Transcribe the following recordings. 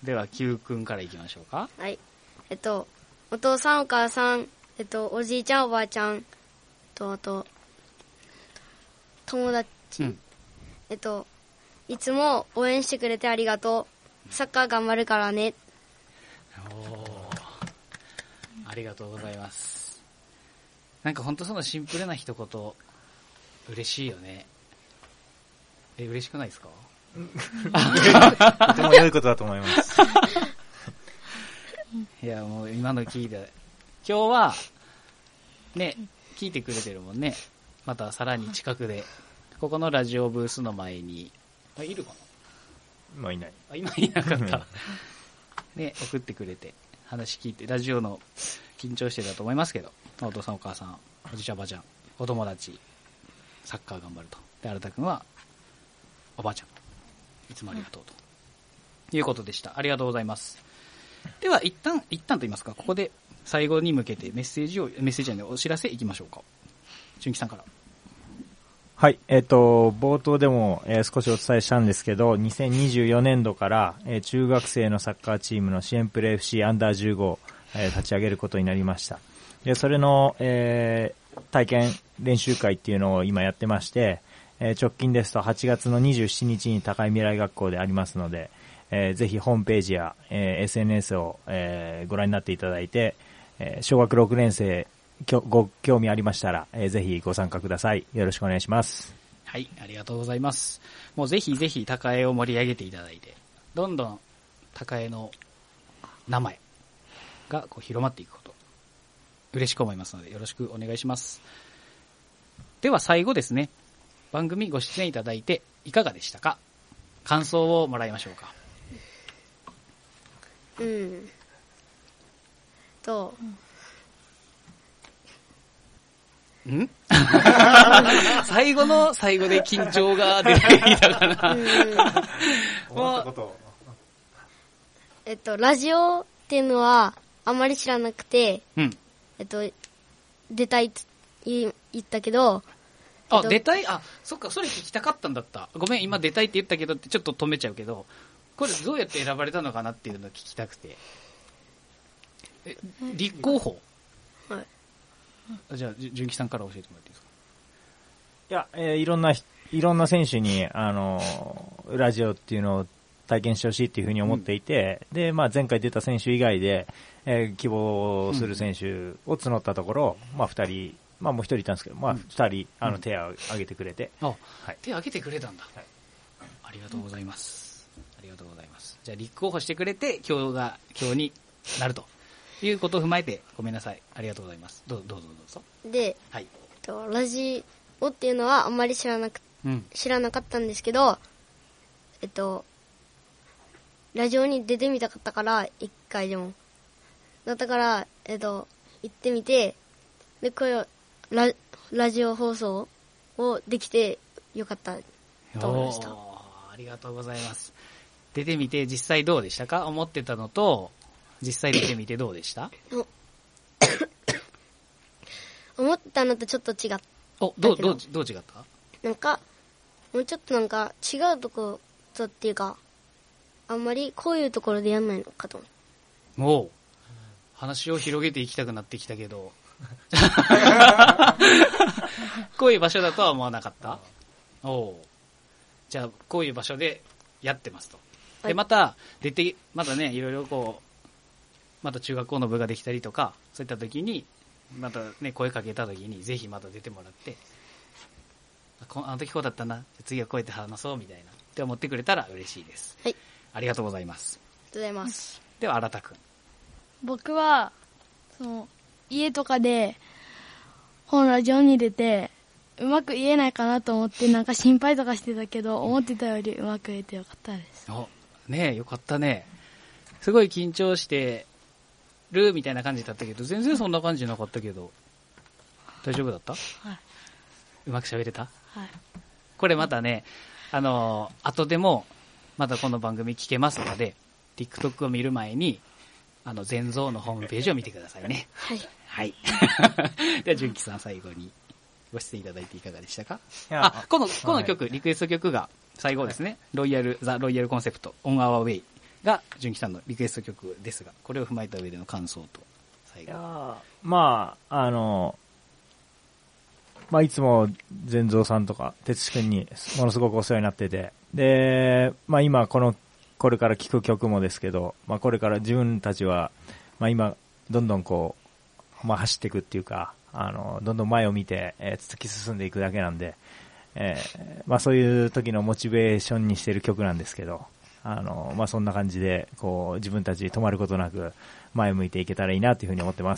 では Q 君からいきましょうか。 はい。お父さんお母さん、おじいちゃんおばあちゃんと、あと、友達、いつも応援してくれてありがとう。サッカー頑張るからね。 ありがとうございます。なんかほんとそのシンプルな一言、嬉しいよね。嬉しくないですか？ とても良いことだと思います。 いや、もう今の聞いて、今日は、ね、聞いてくれてるもんね。またさらに近くで、ここのラジオブースの前に、いるかな？ 今いない。 今いなかった。ね、送ってくれて、話聞いて、ラジオの緊張してたと思いますけど、お父さんお母さん、おじいちゃんおばあちゃん、お友達、サッカー頑張ると。で、新田くんは、おばあちゃん、いつもありがとうと。いうことでした。ありがとうございます。では、一旦と言いますか、ここで最後に向けてメッセージじゃない、お知らせいきましょうか。純喜さんから。 はい、冒頭でも、少しお伝えしたんですけど、2024年度から、中学生のサッカーチームの支援プレー FC アンダー15を、立ち上げることになりました。で、それの、体験練習会っていうのを今やってまして、直近ですと8月の27日に高い未来学校でありますので、ぜひホームページや、SNS を、ご覧になっていただいて、小学6年生ご興味ありましたら、ぜひご参加ください。よろしくお願いします。 はい、ありがとうございます。もうぜひぜひ高江を盛り上げていただいて、どんどん高江の名前がこう広まっていくこと、嬉しく思いますのでよろしくお願いします。では最後ですね、番組ご出演いただいていかがでしたか？感想をもらいましょうか。最後の最後で緊張が出てきたかな。 ラジオっていうのはあんまり知らなくて、出たいって言ったけど、 出たい？そっか、それ聞きたかったんだった。ごめん、今出たいって言ったけどってちょっと止めちゃうけど、これどうやって選ばれたのかなっていうのを聞きたくて。立候補？ はい。 じゃあ、純喜さんから教えてもらっていいですか？ いや、いろんな選手に、ラジオっていうのを体験してほしいっていうふうに思っていて、で、まあ前回出た選手以外で、希望する選手を募ったところ、まあ2人、まあもう1人いたんですけど、まあ2人、手を挙げてくれて。 はい、手を挙げてくれたんだ。はい、ありがとうございます。ありがとうございます。じゃあ立候補してくれて、今日になるということを踏まえて、ごめんなさい。ありがとうございます。どうぞ。 で、 はい、 ラジオっていうのはあんまり知らなかったんですけど、ラジオに出てみたかったから、一回でも。だから、行ってみて、で、これラジオ放送をできてよかったと思いました。 ありがとうございます。出てみて実際どうでしたか？思ってたのと、実際出てみてどうでした？ 思ったのとちょっと違った。 どう違った？ なんか、もうちょっとなんか違うところとっていうか、あんまりこういうところでやんないのかと思う。 もう、話を広げていきたくなってきたけど、こういう場所だとは思わなかった？じゃあ、こういう場所でやってますと。で、またね、いろいろこう、また中学校の部ができたりとか、そういった時に、またね、声かけた時に、ぜひまた出てもらって、あの時こうだったな、次はこうやって話そうみたいな、って思ってくれたら嬉しいです。 はい。 ありがとうございます。 ありがとうございます。 では、新田くん。 僕は、家とかで、本ラジオに出て、うまく言えないかなと思って、なんか心配とかしてたけど、思ってたよりうまく言えてよかったです。 ねえ、よかったね。すごい緊張してるみたいな感じだったけど、全然そんな感じなかったけど、大丈夫だった？はい。うまく喋れた？ はい。 これまたね、後でも、またこの番組聞けますので、TikTok を見る前に、前蔵のホームページを見てくださいね。 はい。 はい。では、純喜さん最後にご出演いただいていかがでしたか？この曲、リクエスト曲が最後ですね。ザ・ロイヤルコンセプト、オン・アワー・ウェイが純喜さんのリクエスト曲ですが、これを踏まえた上での感想と最後。 いつも善蔵さんとか哲司君にものすごくお世話になってて、で、今これから聴く曲もですけど、これから自分たちは、今どんどん走っていくっていうか、どんどん前を見て、突き進んでいくだけなんで、そういう時のモチベーションにしてる曲なんですけど、そんな感じで自分たち止まることなく前向いていけたらいいなというふうに思ってます。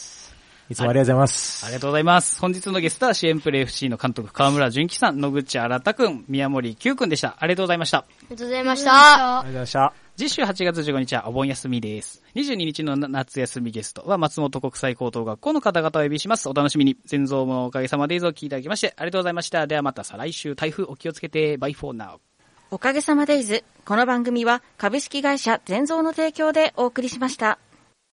いつもありがとうございます。 ありがとうございます。本日のゲストは支援プレイ FC の監督川村純喜さん、野口新くん、宮森久くんでした。ありがとうございました。 ありがとうございました。 ありがとうございました。 次週8月15日はお盆休みです。22日の夏休みゲストは松本国際高等学校の方々をお呼びします。お楽しみに。全蔵もおかげさまで映像を聞いていただきましてありがとうございました。ではまた再来週、台風お気をつけて。バイフォーナウ。 おかげさまデイズ。この番組は株式会社全蔵の提供でお送りしました。